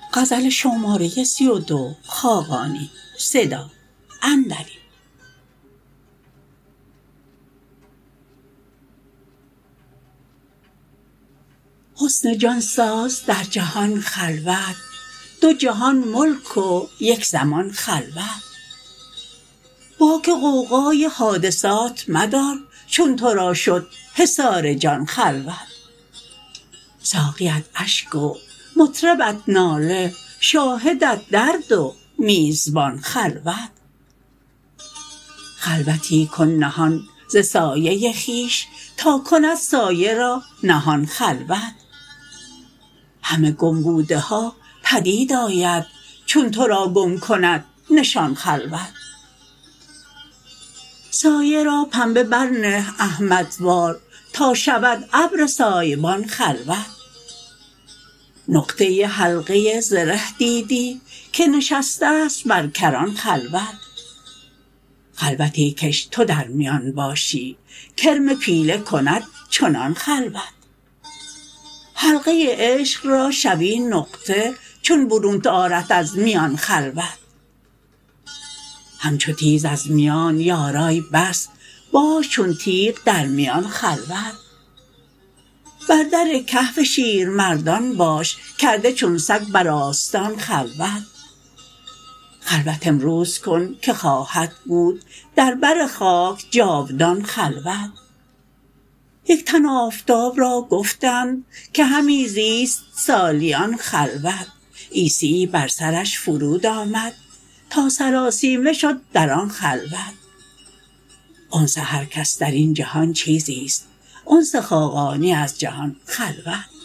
حسن جان ساز در جهان خلوت، دو جهان ملک و یک زمان خلوت. باک غوغای حادثات مدار، چون تو را شد حصار جان خلوت. ساقیت اشک و مطربت ناله، شاهدت درد و میزبان خلوت. خلوتی کن نهان ز سایه خویش، تا کند سایه را نهان خلوت. همه گم بوده ها پدید آید، چون تو را گم کند نشان خلوت. سایه را پنبه برنه احمدوار، تا شود ابر سایبان خلوت. نقطه حلقه زره دیدی، که نشسته ست بر کران خلوت. خلوتی کش تو در میان باشی، کرم پیله کند چنان خلوت. حلقه عشق را شوی نقطه، چون برونت آرد از میان خلوت. همچو تیز از میان یارای بس، باش چون تیغ در میان خلوت. بر در کهف شیرمردان باش، کرده چون سگ بر آستان خلوت. خلوت امروز کن که خواهد بود، در بر خاک جاودان خلوت. یک تن آفتاب را گفتند، که همی زیست سالیان خلوت. عیسیی بر سرش فرود آمد، تا سراسیمه شد در آن خلوت. انس هر کس در این جهان چیزی ست، انس خاقانی از جهان خلوت.